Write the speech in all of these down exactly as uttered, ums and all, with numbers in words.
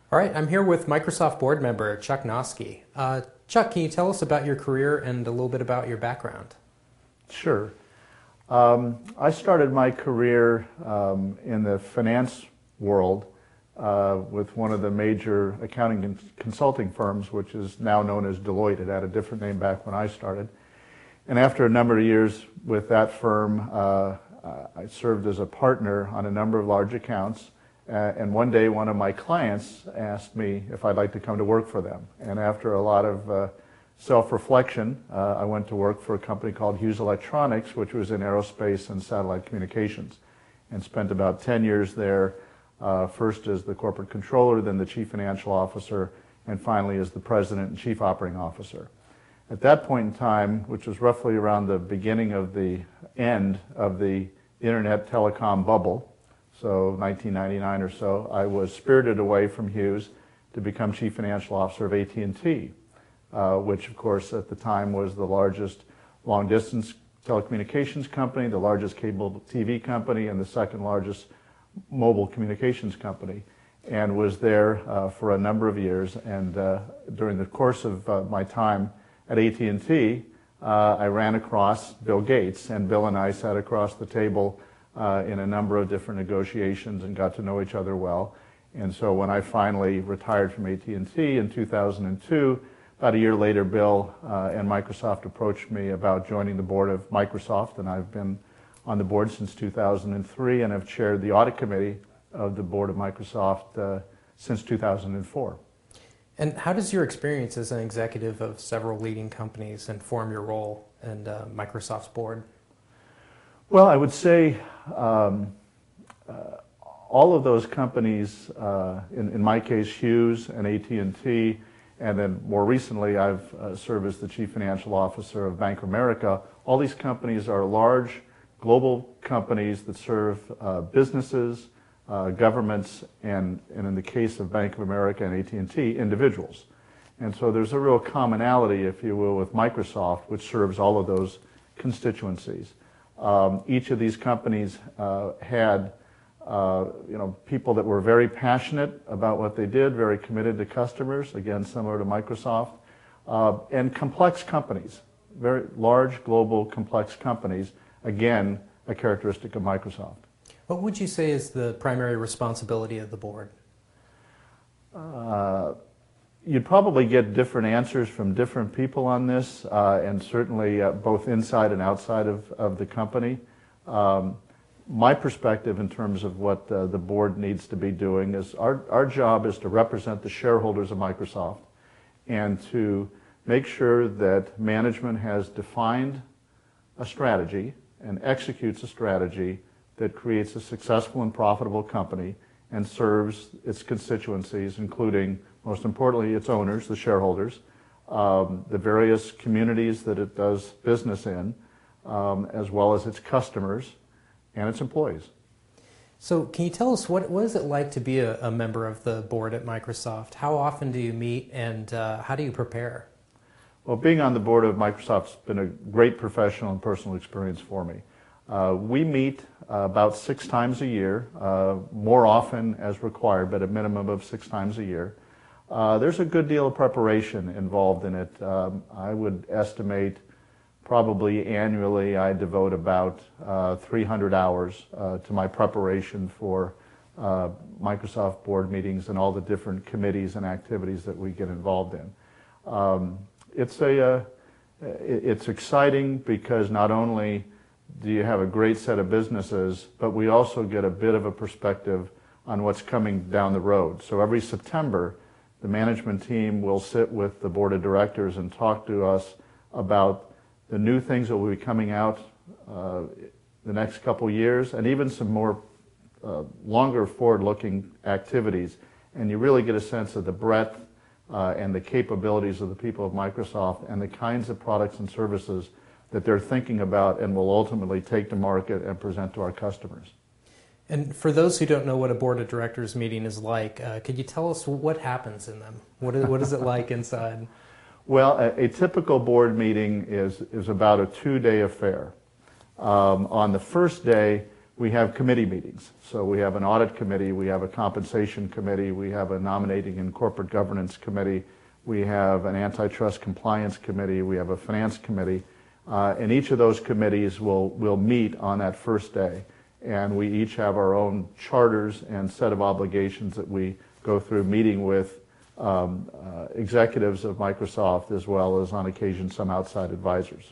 All right, I'm here with Microsoft board member Chuck Noski. Uh, Chuck, can you tell us about your career and a little bit about your background? Sure. Um, I started my career um, in the finance world uh, with one of the major accounting and consulting firms, which is now known as Deloitte. It had a different name back when I started. And after a number of years with that firm, uh, I served as a partner on a number of large accounts. Uh, and one day, one of my clients asked me if I'd like to come to work for them. And after a lot of uh, self-reflection, uh, I went to work for a company called Hughes Electronics, which was in aerospace and satellite communications, and spent about ten years there, uh, first as the corporate controller, then the chief financial officer, and finally as the president and chief operating officer. At that point in time, which was roughly around the beginning of the end of the internet telecom bubble, so nineteen ninety-nine or so, I was spirited away from Hughes to become chief financial officer of A T and T, uh, which of course at the time was the largest long-distance telecommunications company, the largest cable T V company, and the second largest mobile communications company, and was there uh, for a number of years. And uh, during the course of uh, my time at A T and T, uh, I ran across Bill Gates, and Bill and I sat across the table Uh, in a number of different negotiations and got to know each other well. And so when I finally retired from A T and T in two thousand two, about a year later, Bill uh, and Microsoft approached me about joining the board of Microsoft, and I've been on the board since two thousand three, and I've chaired the audit committee of the board of Microsoft uh, since two thousand four. And how does your experience as an executive of several leading companies inform your role in uh, Microsoft's board? Well, I would say um, uh, all of those companies, uh, in, in my case Hughes and A T and T, and then more recently I've uh, served as the Chief Financial Officer of Bank of America, all these companies are large global companies that serve uh, businesses, uh, governments, and, and in the case of Bank of America and A T and T, individuals. And so there's a real commonality, if you will, with Microsoft, which serves all of those constituencies. Um, each of these companies uh, had uh, you know, people that were very passionate about what they did, very committed to customers, again, similar to Microsoft, uh, and complex companies, very large, global, complex companies, again, a characteristic of Microsoft. What would you say is the primary responsibility of the board? Uh, You'd probably get different answers from different people on this, uh, and certainly uh, both inside and outside of, of the company. Um, my perspective in terms of what uh, the board needs to be doing is our, our job is to represent the shareholders of Microsoft and to make sure that management has defined a strategy and executes a strategy that creates a successful and profitable company and serves its constituencies, including, most importantly, its owners, the shareholders, um, the various communities that it does business in, um, as well as its customers and its employees. So can you tell us what, what is it like to be a, a member of the board at Microsoft? How often do you meet, and uh, how do you prepare? Well, being on the board of Microsoft's been a great professional and personal experience for me. Uh, we meet uh, about six times a year, uh, more often as required, but a minimum of six times a year. Uh, there's a good deal of preparation involved in it. Um, I would estimate probably annually I devote about uh, three hundred hours uh, to my preparation for uh, Microsoft board meetings and all the different committees and activities that we get involved in. Um, it's, a, uh, it's exciting because not only do you have a great set of businesses, but we also get a bit of a perspective on what's coming down the road. So every September, the management team will sit with the board of directors and talk to us about the new things that will be coming out uh, the next couple years, and even some more uh, longer forward-looking activities. And you really get a sense of the breadth uh, and the capabilities of the people of Microsoft and the kinds of products and services that they're thinking about and will ultimately take to market and present to our customers. And for those who don't know what a board of directors meeting is like, uh, could you tell us what happens in them? What is, what is it like inside? Well, a, a typical board meeting is, is about a two-day affair. Um, on the first day, we have committee meetings. So we have an audit committee, we have a compensation committee, we have a nominating and corporate governance committee, we have an antitrust compliance committee, we have a finance committee, uh, and each of those committees will, will meet on that first day. And we each have our own charters and set of obligations that we go through, meeting with um, uh, executives of Microsoft as well as on occasion some outside advisors.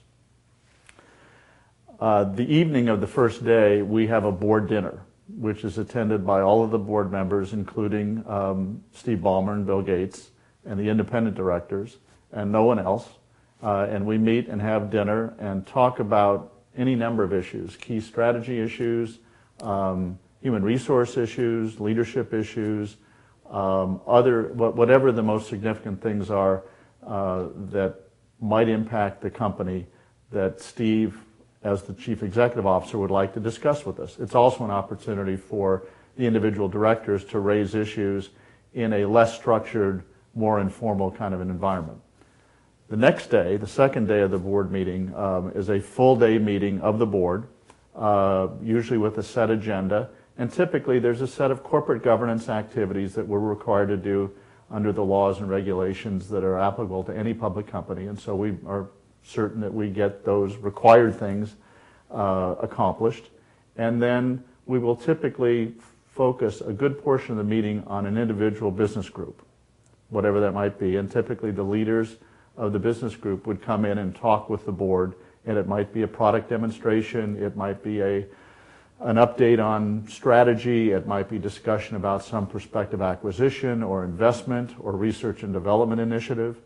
Uh, the evening of the first day, we have a board dinner, which is attended by all of the board members, including um, Steve Ballmer and Bill Gates, and the independent directors, and no one else. Uh, and we meet and have dinner and talk about any number of issues, key strategy issues, um, human resource issues, leadership issues, um, other whatever the most significant things are uh, that might impact the company that Steve, as the Chief Executive Officer, would like to discuss with us. It's also an opportunity for the individual directors to raise issues in a less structured, more informal kind of an environment. The next day, the second day of the board meeting, um, is a full day meeting of the board, uh, usually with a set agenda, and typically there's a set of corporate governance activities that we're required to do under the laws and regulations that are applicable to any public company, and so we are certain that we get those required things uh, accomplished. And then we will typically focus a good portion of the meeting on an individual business group, whatever that might be. And typically the leaders of the business group would come in and talk with the board, and it might be a product demonstration, it might be a an update on strategy, it might be discussion about some prospective acquisition or investment or research and development initiative.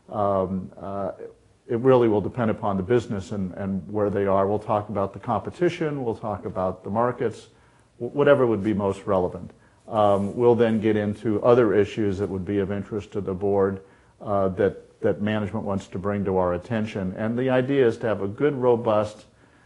Um, uh, It really will depend upon the business and, and where they are. We'll talk about the competition, we'll talk about the markets, whatever would be most relevant. Um, we'll then get into other issues that would be of interest to the board uh, that, that management wants to bring to our attention. And the idea is to have a good, robust,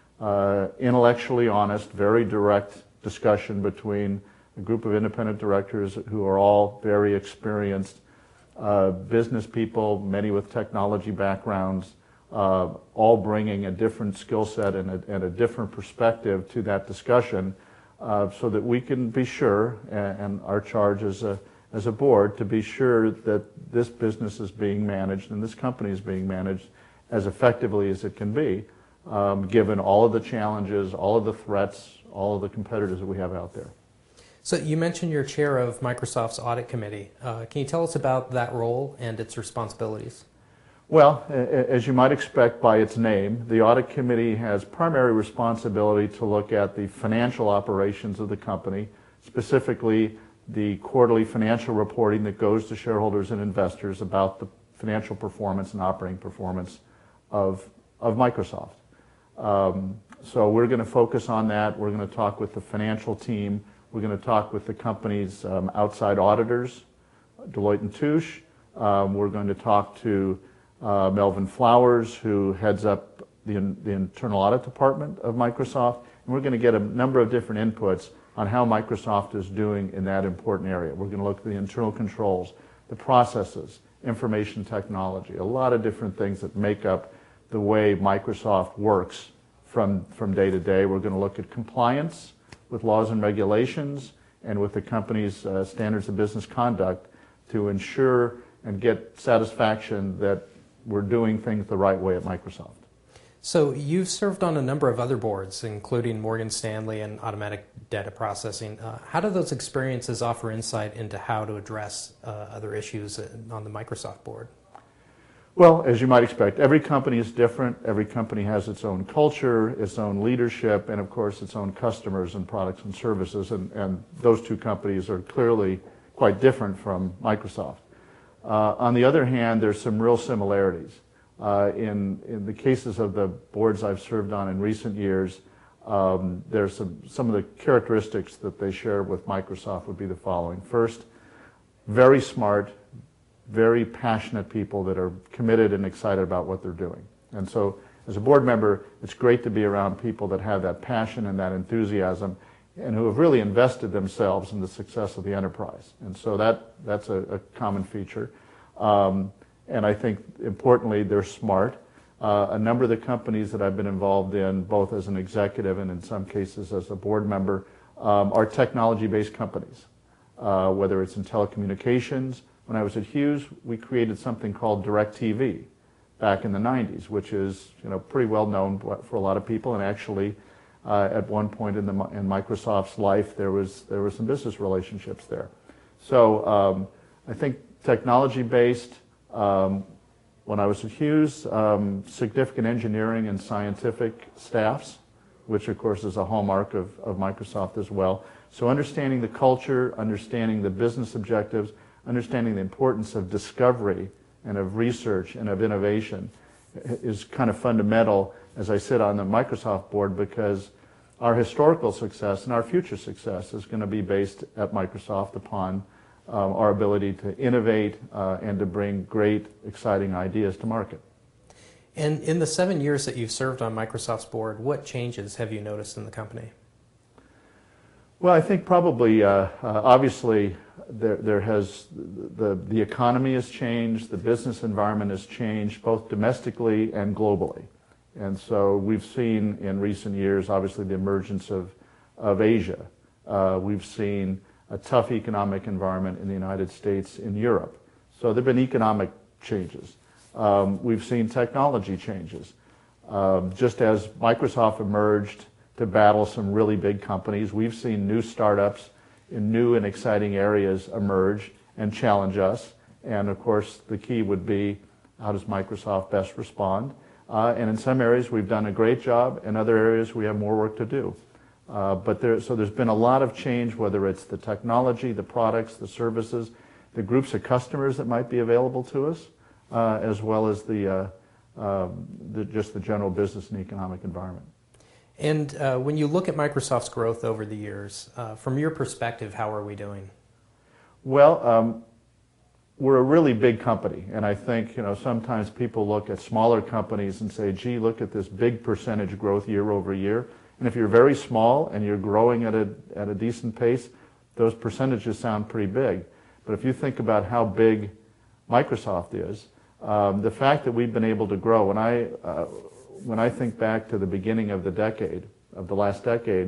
uh, intellectually honest, very direct discussion between a group of independent directors who are all very experienced Uh, business people, many with technology backgrounds, uh, all bringing a different skill set and a, and a different perspective to that discussion, uh, so that we can be sure, and, and our charge as a, as a board, to be sure that this business is being managed and this company is being managed as effectively as it can be, um, given all of the challenges, all of the threats, all of the competitors that we have out there. So you mentioned you're chair of Microsoft's audit committee. Uh, can you tell us about that role and its responsibilities? Well, as you might expect by its name, the audit committee has primary responsibility to look at the financial operations of the company, specifically the quarterly financial reporting that goes to shareholders and investors about the financial performance and operating performance of, of Microsoft. Um, so we're going to focus on that. We're going to talk with the financial team. We're going to talk with the company's um, outside auditors, Deloitte and Touche. Um, we're going to talk to uh, Melvin Flowers, who heads up the, the internal audit department of Microsoft. And we're going to get a number of different inputs on how Microsoft is doing in that important area. We're going to look at the internal controls, the processes, information technology, a lot of different things that make up the way Microsoft works from, from day to day. We're going to look at compliance with laws and regulations and with the company's uh, standards of business conduct to ensure and get satisfaction that we're doing things the right way at Microsoft. So you've served on a number of other boards, including Morgan Stanley and Automatic Data Processing. Uh, how do those experiences offer insight into how to address uh, other issues on the Microsoft board? Well, as you might expect, every company is different. Every company has its own culture, its own leadership, and of course its own customers and products and services. And, and those two companies are clearly quite different from Microsoft. Uh, on the other hand, there's some real similarities. Uh, in, in the cases of the boards I've served on in recent years, um, there's some, some of the characteristics that they share with Microsoft would be the following. First, very smart, very passionate people that are committed and excited about what they're doing. And so as a board member, it's great to be around people that have that passion and that enthusiasm and who have really invested themselves in the success of the enterprise. And so that, that's a, a common feature. Um, and I think, importantly, they're smart. uh, a number of the companies that I've been involved in, both as an executive and in some cases as a board member, um, are technology-based companies. Uh, whether it's in telecommunications. When I was at Hughes, we created something called DirecTV back in the nineties, which is, you know, pretty well known for a lot of people, and actually uh, at one point in, the, in Microsoft's life there was there were some business relationships there. So um, I think technology-based, um, when I was at Hughes, um, significant engineering and scientific staffs, which of course is a hallmark of, of Microsoft as well. So understanding the culture, understanding the business objectives, understanding the importance of discovery and of research and of innovation is kind of fundamental as I sit on the Microsoft board, because our historical success and our future success is going to be based at Microsoft upon um, our ability to innovate uh, and to bring great, exciting ideas to market. And in the seven years that you've served on Microsoft's board, what changes have you noticed in the company? Well, I think probably, uh, uh, obviously, there, there has, the, the economy has changed, the business environment has changed, both domestically and globally. And so we've seen in recent years, obviously, the emergence of, of Asia. Uh, we've seen a tough economic environment in the United States, in Europe. So there have been economic changes. Um, we've seen technology changes. Um, just as Microsoft emerged to battle some really big companies, we've seen new startups in new and exciting areas emerge and challenge us. And of course, the key would be, how does Microsoft best respond? Uh, and in some areas, we've done a great job. In other areas, we have more work to do. Uh, but there, so there's been a lot of change, whether it's the technology, the products, the services, the groups of customers that might be available to us, uh, as well as the, uh, um, the, just the general business and economic environment. And uh, when you look at Microsoft's growth over the years, uh, from your perspective, how are we doing? Well, um, we're a really big company, and I think, you know, sometimes people look at smaller companies and say, gee, look at this big percentage growth year over year. And if you're very small and you're growing at a, at a decent pace, those percentages sound pretty big. But if you think about how big Microsoft is, um, the fact that we've been able to grow, when I, uh, when I think back to the beginning of the decade, of the last decade,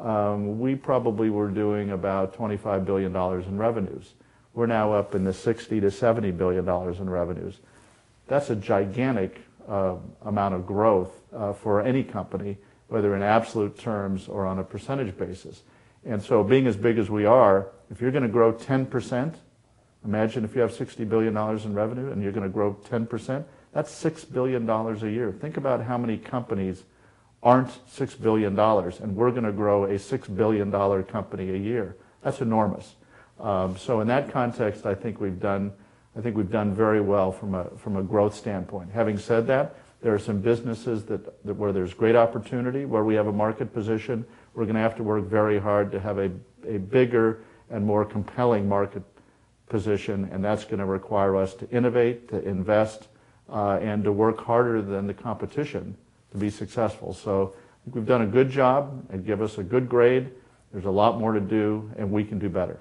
um, we probably were doing about twenty-five billion dollars in revenues. We're now up in the sixty to seventy billion dollars in revenues. That's a gigantic uh, amount of growth uh, for any company, whether in absolute terms or on a percentage basis. And so being as big as we are, if you're going to grow ten percent, imagine if you have sixty billion dollars in revenue and you're going to grow ten percent, that's six billion dollars a year. Think about how many companies aren't six billion dollars, and we're going to grow a six billion dollars company a year. That's enormous. Um, so in that context, I think we've done, I think we've done very well from a, from a growth standpoint. Having said that, there are some businesses that, that where there's great opportunity, where we have a market position. We're going to have to work very hard to have a, a bigger and more compelling market position, and that's going to require us to innovate, to invest, uh, and to work harder than the competition to be successful. So I think we've done a good job and give us a good grade. There's a lot more to do, and we can do better.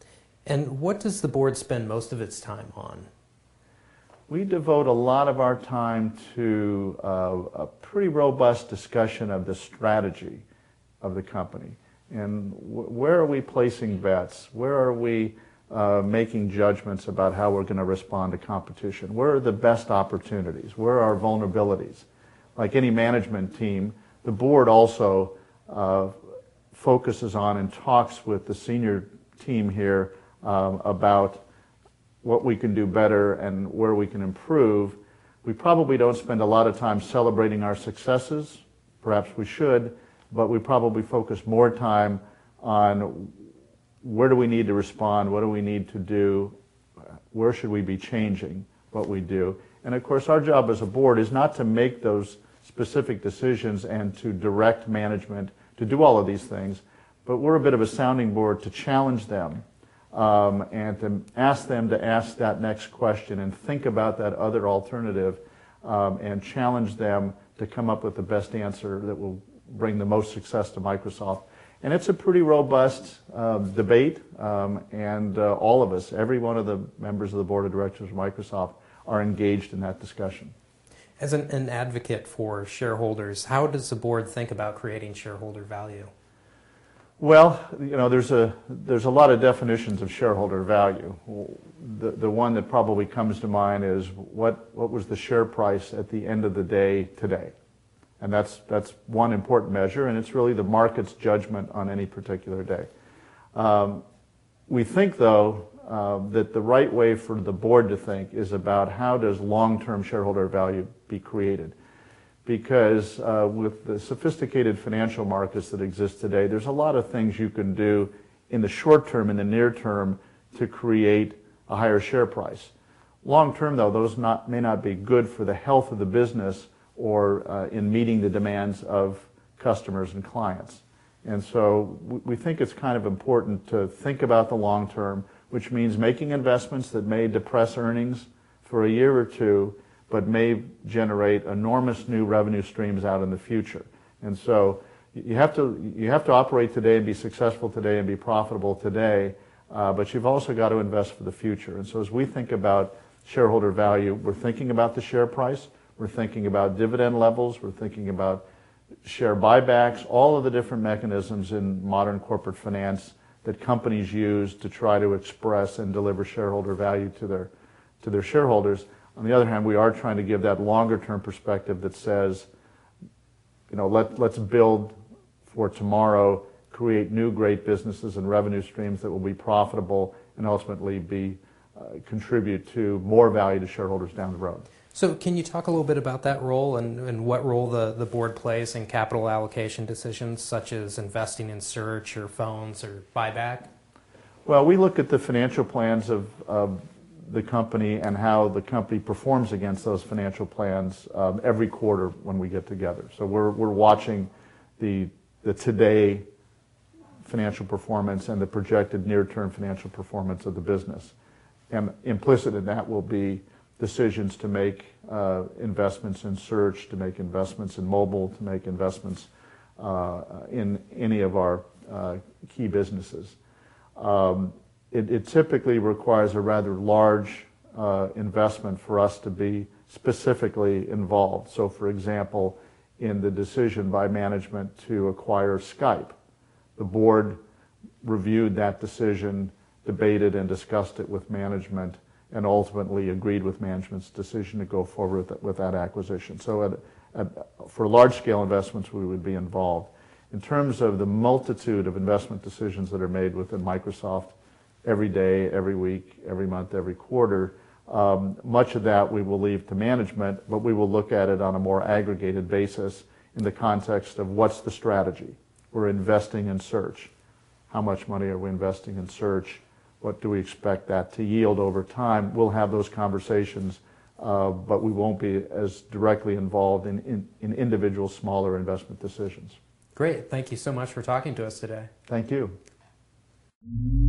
And what does the board spend most of its time on? We devote a lot of our time to uh, a pretty robust discussion of the strategy of the company. And w where are we placing bets? Where are we uh, making judgments about how we're going to respond to competition? Where are the best opportunities? Where are our vulnerabilities? Like any management team, the board also uh, focuses on and talks with the senior team here um, about what we can do better and where we can improve. We probably don't spend a lot of time celebrating our successes. Perhaps we should, but we probably focus more time on where do we need to respond, what do we need to do, where should we be changing what we do. And of course, our job as a board is not to make those specific decisions and to direct management to do all of these things, but we're a bit of a sounding board to challenge them um, and to ask them to ask that next question and think about that other alternative um, and challenge them to come up with the best answer that will bring the most success to Microsoft. And it's a pretty robust um, debate, um, and uh, all of us, every one of the members of the board of directors of Microsoft, are engaged in that discussion. As an, an advocate for shareholders, how does the board think about creating shareholder value? Well, you know, there's a there's a lot of definitions of shareholder value. The the one that probably comes to mind is what what was the share price at the end of the day today, and that's that's one important measure, and it's really the market's judgment on any particular day. Um, we think, though, uh, that the right way for the board to think is about how does long-term shareholder value be created. Because uh, with the sophisticated financial markets that exist today, there's a lot of things you can do in the short term, in the near term, to create a higher share price. Long term, though, those not, may not be good for the health of the business or uh, in meeting the demands of customers and clients. And so we think it's kind of important to think about the long term, which means making investments that may depress earnings for a year or two, but may generate enormous new revenue streams out in the future. And so you have to you have to operate today and be successful today and be profitable today, uh, but you've also got to invest for the future. And so as we think about shareholder value, we're thinking about the share price, we're thinking about dividend levels, we're thinking about share buybacks, all of the different mechanisms in modern corporate finance that companies use to try to express and deliver shareholder value to their to their shareholders. On the other hand, we are trying to give that longer-term perspective that says, you know, let, let's build for tomorrow, create new great businesses and revenue streams that will be profitable and ultimately be uh, contribute to more value to shareholders down the road. So can you talk a little bit about that role and, and what role the, the board plays in capital allocation decisions, such as investing in search or phones or buyback? Well, we look at the financial plans of, of the company and how the company performs against those financial plans um, every quarter when we get together. So we're we're watching the the today financial performance and the projected near-term financial performance of the business, and implicit in that will be decisions to make uh, investments in search, to make investments in mobile, to make investments uh, in any of our uh, key businesses. Um, It, it typically requires a rather large uh, investment for us to be specifically involved. So, for example, in the decision by management to acquire Skype, the board reviewed that decision, debated and discussed it with management, and ultimately agreed with management's decision to go forward with, with that acquisition. So at, at, for large-scale investments, we would be involved. In terms of the multitude of investment decisions that are made within Microsoft, every day, every week, every month, every quarter. Um, much of that we will leave to management, but we will look at it on a more aggregated basis in the context of what's the strategy. We're investing in search. How much money are we investing in search? What do we expect that to yield over time? We'll have those conversations, uh, but we won't be as directly involved in, in, in individual smaller investment decisions. Great. Thank you so much for talking to us today. Thank you.